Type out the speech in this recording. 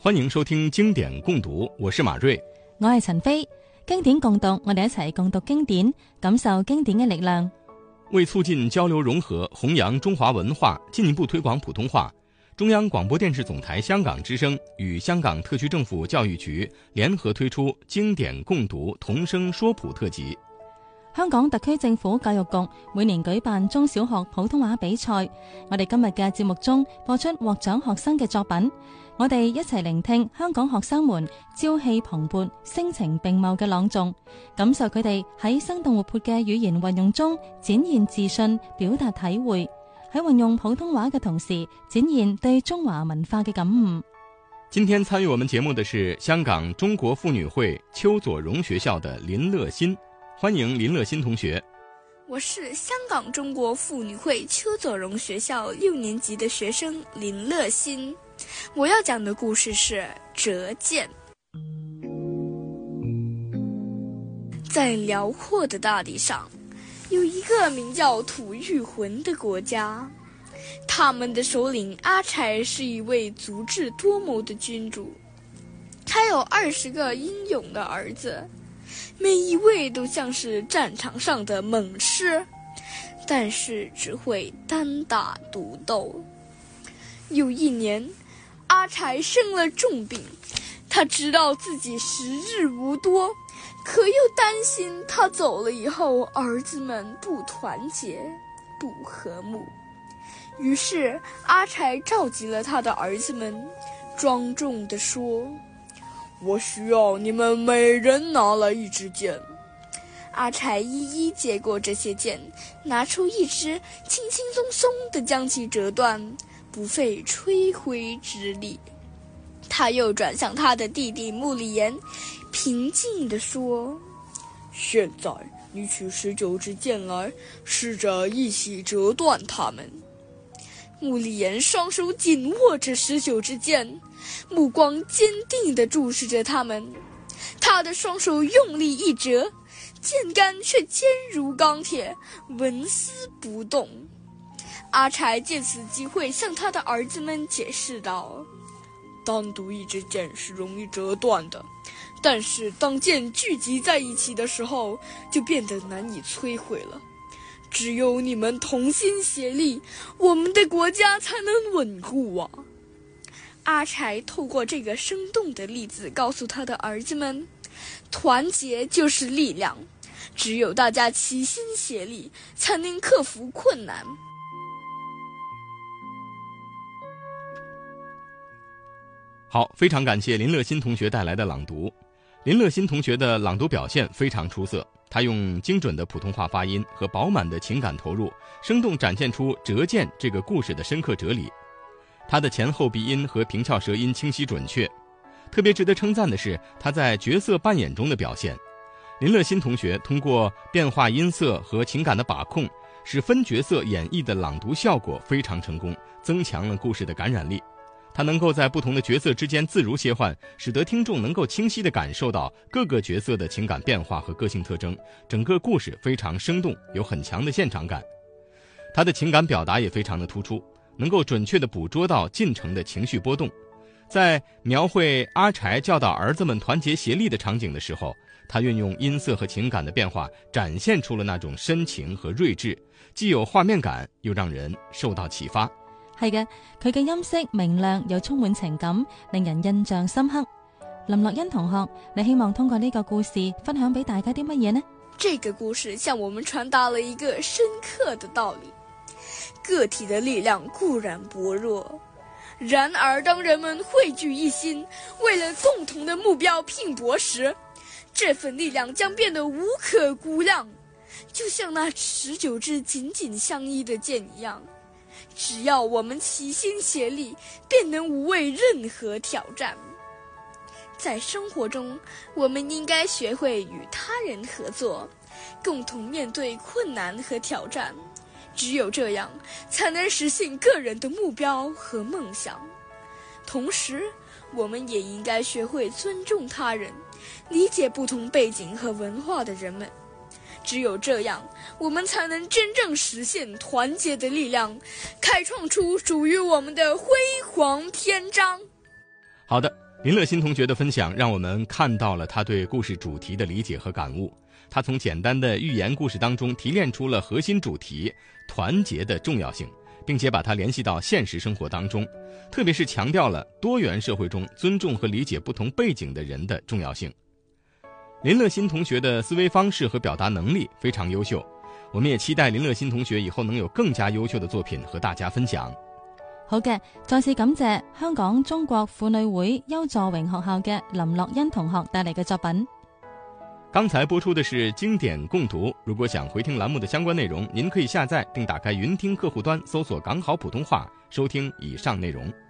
欢迎收聽經典共讀，我是馬瑞， 我係陳飛。經典共讀，我哋一齊共讀經典，感受經典嘅力量。 為促進交流融合，弘揚中華文化，進一步推廣普通話，中央廣播電視總台香港之聲與香港特區政府教育局聯合推出經典共讀童聲說普特輯。 香港特區政府教育局每年舉辦中小學普通話比賽，我哋今日嘅節目中播出獲獎學生嘅作品，我哋一齊聆聽香港學生們朝氣蓬勃、聲情並茂嘅朗誦，感受佢哋喺生動活潑嘅語言運用中展現自信、表達體會，喺運用普通話嘅同時展現對中華文化嘅感悟。 今天參與我們節目的是香港中國婦女會邱佐榕學校的林樂欣，歡迎林樂欣同學。 我是香港中國婦女會邱佐榕學校6年級的學生林樂欣，我要講的故事是折劍。在遼闊的大地上，有一個名叫吐谷渾的國家，他們的首領阿柴是一位足智多謀的君主，他有20個英勇的兒子，每一位都像是戰場上的猛士，但是只會單打獨鬥。有一年，阿柴生了重病，他知道自己時日無多，可又擔心他走了以後兒子們不團結不和睦，於是阿柴召集了他的兒子們，莊重地說，我需要你們每人拿來一支箭。阿柴一一接過這些箭，拿出一支，輕輕鬆鬆地將其折斷，不費吹灰之力。他又轉向他的弟弟穆里言，平靜地說，現在你取19支箭來，試着一起折斷它們。穆里言雙手緊握着19支箭，目光堅定地注視着他們，他的雙手用力一折，箭桿卻堅如鋼鐵，紋絲不動。阿柴借此機會向他的兒子們解釋道，單獨一支箭是容易折斷的，但是當箭聚集在一起的時候，就變得難以摧毀了。只有你們同心協力，我們的國家才能穩固啊！阿柴透過這個生動的例子告訴他的兒子們，團結就是力量，只有大家齊心協力，才能克服困難。 好，非常感謝林樂欣同學帶來的朗讀。林樂欣同學的朗讀表現非常出色，他用精準的普通話發音和飽滿的情感投入，生動展現出折劍這個故事的深刻哲理。他的前後鼻音和平翹舌音清晰準確，特別值得稱讚的是他在角色扮演中的表現。林樂欣同學通過變化音色和情感的把控，使分角色演繹的朗讀效果非常成功，增強了故事的感染力。他能夠在不同的角色之間自如切換，使得聽眾能夠清晰地感受到各個角色的情感變化和個性特徵，整個故事非常生動，有很強的現場感。他的情感表達也非常的突出，能夠準確地捕捉到進程的情緒波動。在描繪阿柴教導兒子們團結協力的場景的時候，他運用音色和情感的變化，展現出了那種深情和睿智，既有畫面感，又讓人受到啟發。 係嘅，佢嘅音色明亮又充滿情感，令人印象深刻。林樂欣同學，你希望通過呢個故事分享俾大家啲乜嘢呢？ 這個故事向我們傳達了一個深刻的道理：個體的力量固然薄弱，然而當人們匯聚一心，為了共同的目標拼搏時，這份力量將變得無可估量，就像那19支緊緊相依的箭一樣。只要我們齊心協力，便能無畏任何挑戰。在生活中，我們應該學會與他人合作，共同面對困難和挑戰。只有這樣，才能實現個人的目標和夢想。同時，我們也應該學會尊重他人，理解不同背景和文化的人們。只有這樣，我們才能真正實現團結的力量，開創出屬於我們的輝煌篇章。 好的， 林乐欣同学的分享让我们看到了他对故事主题的理解和感悟。他从简单的寓言故事当中提炼出了核心主题团结的重要性，并且把它联系到现实生活当中，特别是强调了多元社会中尊重和理解不同背景的人的重要性。林乐欣同学的思维方式和表達能力非常優秀，我們也期待林樂欣同學以後能有更加優秀的作品和大家分享。 好嘅，再次感謝香港中國婦女會邱助榮學校嘅林樂欣同學帶嚟嘅作品。 剛才播出的是經典共讀，如果想回聽欄目的相關內容，您可以下載並打開雲聽客戶端，搜索港好普通話，收聽以上內容。